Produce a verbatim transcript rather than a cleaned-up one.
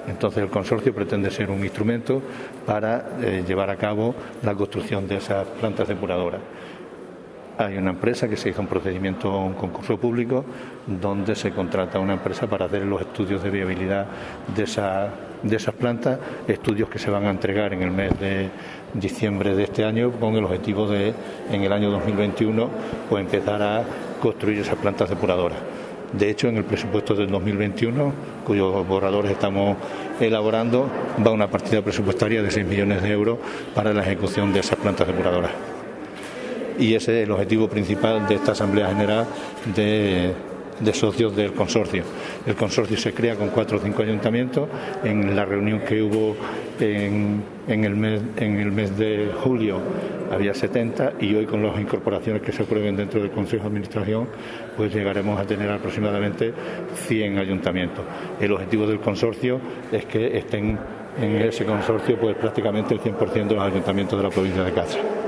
Entonces el consorcio pretende ser un instrumento para eh, llevar a cabo la construcción de esas plantas depuradoras. Hay una empresa que se hizo un procedimiento, un concurso público, donde se contrata a una empresa para hacer los estudios de viabilidad de, esa, de esas plantas, estudios que se van a entregar en el mes de diciembre de este año con el objetivo de, en el año dos mil veintiuno, pues empezar a construir esas plantas depuradoras. De hecho, en el presupuesto del dos mil veintiuno, cuyos borradores estamos elaborando, va una partida presupuestaria de seis millones de euros para la ejecución de esas plantas depuradoras. Y ese es el objetivo principal de esta Asamblea General de, de socios del consorcio. El consorcio se crea con cuatro o cinco ayuntamientos. En la reunión que hubo en, en, el mes, en el mes de julio había setenta, y hoy, con las incorporaciones que se aprueben dentro del Consejo de Administración, pues llegaremos a tener aproximadamente cien ayuntamientos. El objetivo del consorcio es que estén en ese consorcio pues prácticamente el cien por ciento de los ayuntamientos de la provincia de Cáceres.